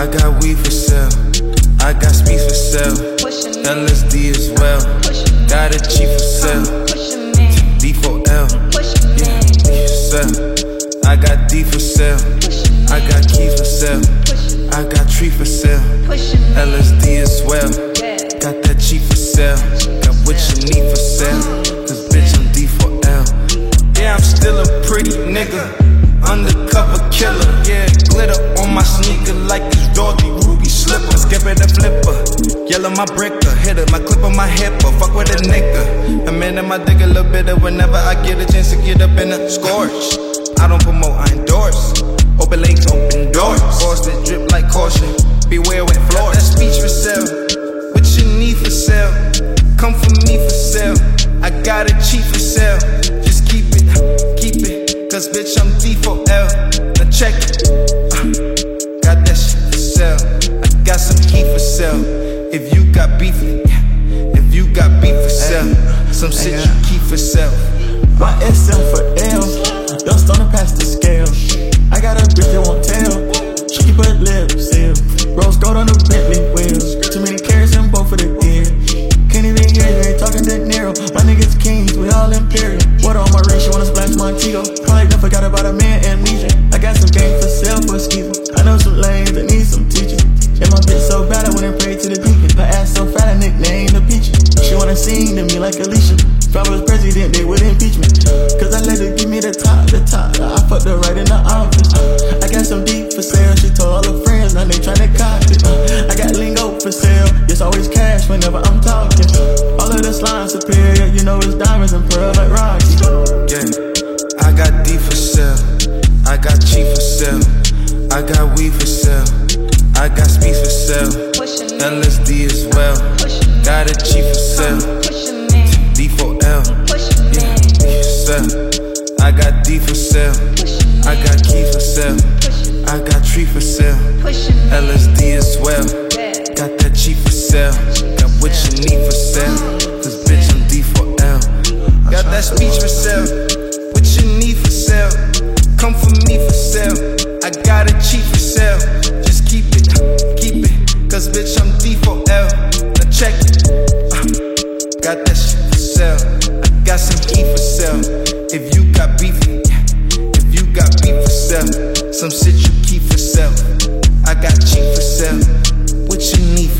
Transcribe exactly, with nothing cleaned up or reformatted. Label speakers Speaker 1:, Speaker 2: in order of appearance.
Speaker 1: I got weed for sale. I got speed for sale. L S D as well. Got a G for sale. D four L. Yeah, D for sale. I got D for sale. I got keys for sale. I got tree for sale. L S D as well. Got that G for sale. Got what you need for sale. Cause bitch I'm D four L. Yeah, I'm still a pretty nigga. Undercover killer, yeah, glitter on my sneaker like these Dorothy Ruby slippers. Skip it a flipper, yellow my bricker, hit it, my clip on my hipper, fuck with a nigga. I'm in my dick a little bitter whenever I get a chance to get up in a scorch. I don't promote, I endorse. Open legs, open doors. Balls that drip like caution. Beware with floors. Got that speech for sale. What you need for sale? Come for me for sale. I got a cheap for sale. Just keep it, keep it. Cause bitch I'm D four L, now check it, uh, got that shit for sale, I got some heat for sale, if you got beef, if you got beef for sale, some shit you keep for sale.
Speaker 2: My S M for L, dust on the past the scale, I got a bitch that won't tell, she keep her lips sealed, rose gold on the Bentley wheels, too many carrots in both of the gear, can't even hear you, ain't talking De Niro, my niggas kings, we all imperial, water on my ring, she wanna splash Montego. I forgot about a man amnesia. I got some game for sale for skeezer. I know some lanes that need some teaching. And my bitch so bad I went and prayed to the deacon. Her ass so fat I nicknamed the Peachy. She wanna sing to me like Alicia. If I was president they would impeach me. Cause I let her give me the top, the top. I fucked her right in the office. I got some deep for sale. She told all her friends, now they tryna copy. I got lingo for sale. It's always cash whenever I'm talking. All of the slime superior. You know it's diamonds and pearl like Rocky.
Speaker 1: Yeah. I got D for sale, I got G for sale, I got weed for sale, I got speed for sale, L S D as well, got a G for sale, D four L, yeah, D for sale, I got D for sale, I got key for sale, I got tree for sale, L S D as well, got that G for sale, got what you need for sale, cause bitch I'm D four L, got that speech for sale. What you need for sale, come for me for sale. I got it cheap for sale, just keep it, keep it. Cause bitch I'm D four L, now check it, uh, got that shit for sale. I got some heat for sale, if you got beef, if you got beef for sale. Some shit you keep for sale, I got cheap for sale. What you need